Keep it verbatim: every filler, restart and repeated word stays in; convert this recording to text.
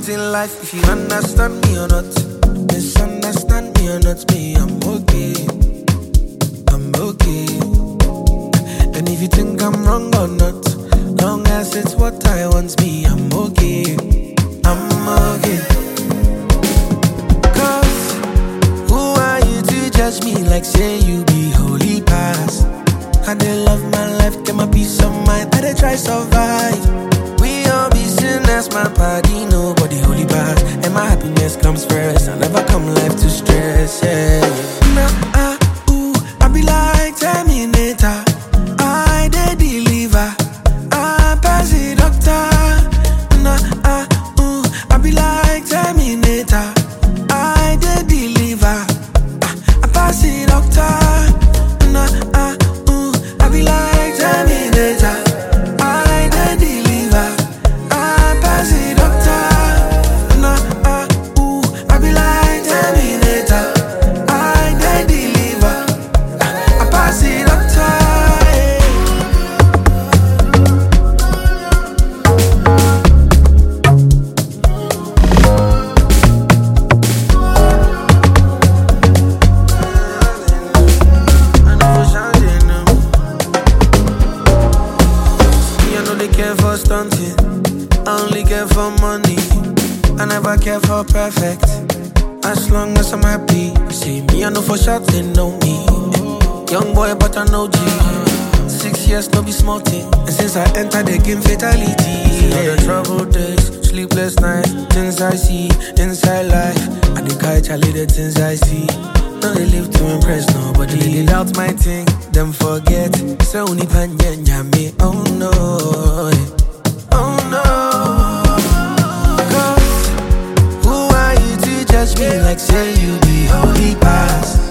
things in life, if you understand me or not. Misunderstand me or not, me, I'm okay. I'm okay. And if you think I'm wrong or not, long as it's what I want, me, I'm okay. I'm okay. Cause who are you to judge me like say you be holy past? I dey love my life, get my peace of mind, I dey try survive. We all be sinners, my body, nobody holy past. And my happiness comes first, I never come life to stress, yeah. Nah, ah, ooh, I be like Terminator, I dey deliver, I pass the doctor. Nah, ah, ooh, I be like Terminator, I dey deliver, ah, I pass the doctor. Nah, ah, ooh, I be like Terminator, I dey deliver, I pass the doctor. Nah, ah, ooh, I be like Terminator, I dey deliver, I pass the doctor. I know for changing them. Me, I know they care for stunting, I only care for money. I never care for perfect, as long as I'm happy. See me, I know for sure they know me. Young boy, but I know G. Six years, no be small thing. And since I entered the game, fatality. All the troubled days, sleepless nights, things I see inside life. I the guy Charlie, the things I see. No, they live to impress nobody. They doubt my thing, them forget. So only panya me, oh no, oh no. Cause who are you to judge me like say you be holy past?